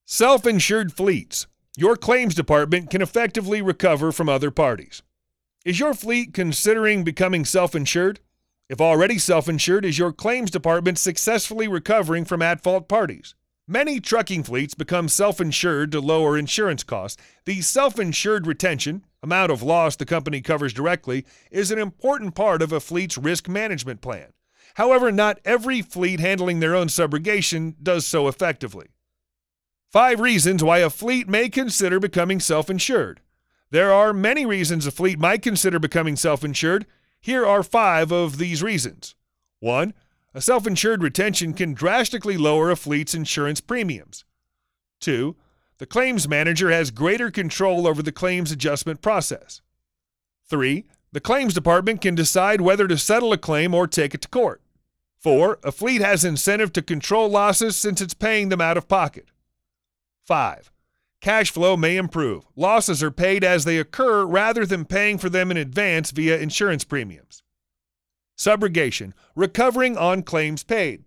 Self-insured fleets. Your claims department can effectively recover from other parties. Is your fleet considering becoming self-insured? If already self-insured, is your claims department successfully recovering from at-fault parties? Many trucking fleets become self-insured to lower insurance costs. The self-insured retention, amount of loss the company covers directly, is an important part of a fleet's risk management plan. However, not every fleet handling their own subrogation does so effectively. 5 reasons why a fleet may consider becoming self-insured. There are many reasons a fleet might consider becoming self-insured. Here are 5 of these reasons. 1. A self-insured retention can drastically lower a fleet's insurance premiums. 2. The claims manager has greater control over the claims adjustment process. 3. The claims department can decide whether to settle a claim or take it to court. 4. A fleet has incentive to control losses since it's paying them out of pocket. 5. Cash flow may improve. Losses are paid as they occur rather than paying for them in advance via insurance premiums. Subrogation, recovering on claims paid.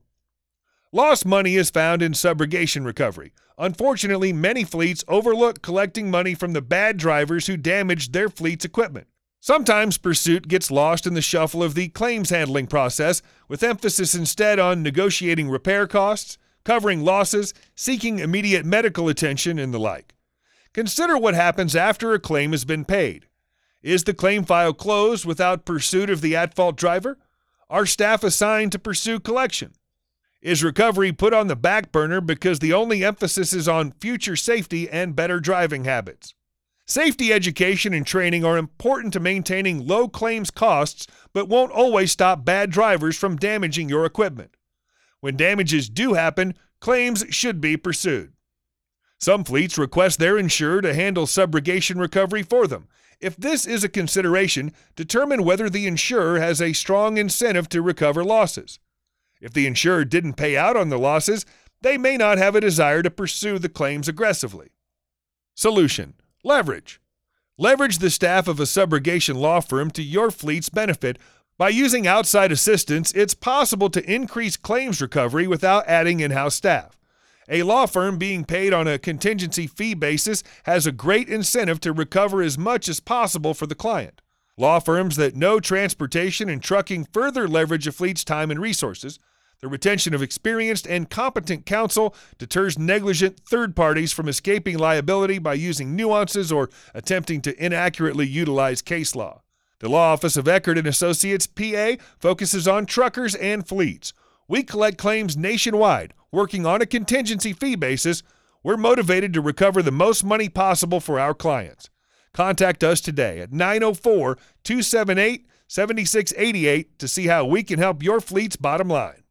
Lost money is found in subrogation recovery. Unfortunately, many fleets overlook collecting money from the bad drivers who damaged their fleet's equipment. Sometimes pursuit gets lost in the shuffle of the claims handling process, with emphasis instead on negotiating repair costs, covering losses, seeking immediate medical attention, and the like. Consider what happens after a claim has been paid. Is the claim file closed without pursuit of the at-fault driver? Are staff assigned to pursue collection? Is recovery put on the back burner because the only emphasis is on future safety and better driving habits? Safety education and training are important to maintaining low claims costs, but won't always stop bad drivers from damaging your equipment. When damages do happen, claims should be pursued. Some fleets request their insurer to handle subrogation recovery for them. If this is a consideration, determine whether the insurer has a strong incentive to recover losses. If the insurer didn't pay out on the losses, they may not have a desire to pursue the claims aggressively. Solution: leverage. Leverage the staff of a subrogation law firm to your fleet's benefit. By using outside assistance, it's possible to increase claims recovery without adding in-house staff. A law firm being paid on a contingency fee basis has a great incentive to recover as much as possible for the client. Law firms that know transportation and trucking further leverage a fleet's time and resources. The retention of experienced and competent counsel deters negligent third parties from escaping liability by using nuances or attempting to inaccurately utilize case law. The law office of Eckert & Associates, PA, focuses on truckers and fleets. We collect claims nationwide, working on a contingency fee basis. We're motivated to recover the most money possible for our clients. Contact us today at 904-278-7688 to see how we can help your fleet's bottom line.